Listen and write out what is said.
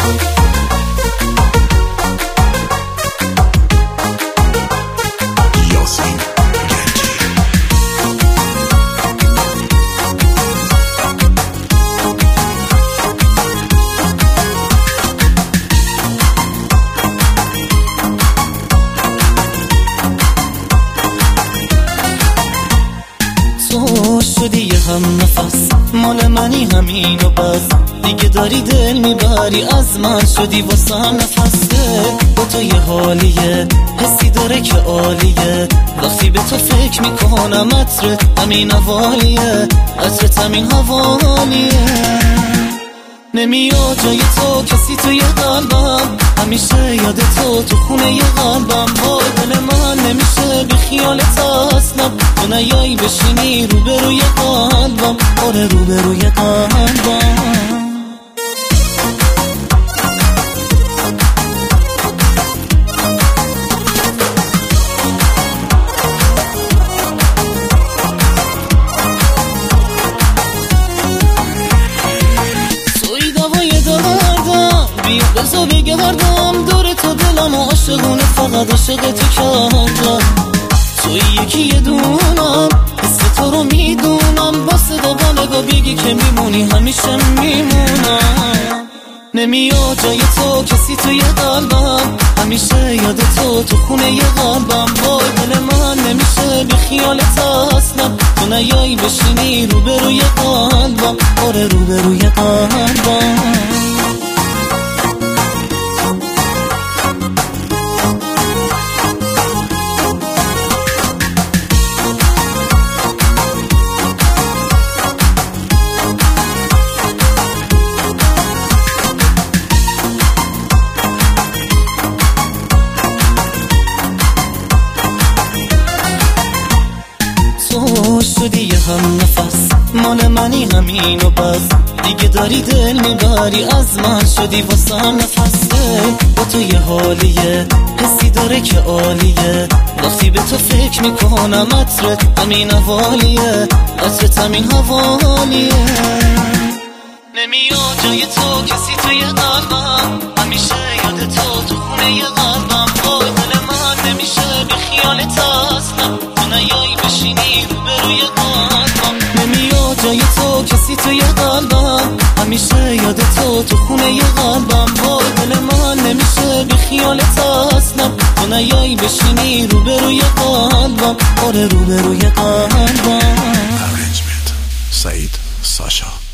شدی یه هم نفس مال منی همین و بس دیگه داری دل میبری از من شدی واسم نفسه با تو یه حالیه حسی داره که عالیه وقتی به تو فکر میکنم عطرت همین حوالیه عطرت همین حوالیه نمیاد جای تو کسی توی قلبم همیشه یاد تو خونه ی قلبم وای دل من نمیشه بی خیالت اصلا تو نیایی بشینی روبروی قلبم آره روبروی قلبم بزا بگردم دور تو دلم عاشقونه فقط عاشق تو کردم توی یکی یه دونم حس تو رو میدونم با صدا با نگاه بگی که میمونی همیشه میمونم نمیاد جای تو کسی توی قلبم همیشه یاد تو خونه ی قلبم وای دل من نمیشه بی خیالت اصلا تو نیایی بشینی روبروی قلبم آره روبروی قلبم شدی یه هم نفس مال منی همین و بس دیگه داری دل میبری از من شدی واسم نفسه با تو یه حالیه حسی داره که عالیه وقتی به تو فکر میکنم عطرت همین حوالیه عطرت همین حوالیه نمیاد جای تو کسی توی قلبم همیشه یاد تو خونه ی قلبم وای دل من نمیشه بی خیالت اصلا تو نیایی بشینی روبروی قلبم نمیاد جای تو کسی توی قلبم همیشه یاد تو خونه ی قلبم وای دل من نمیشه بی خیالت اصلا تو نیایی بشینی روبروی قلبم آره روبروی قلبم سعید ساشا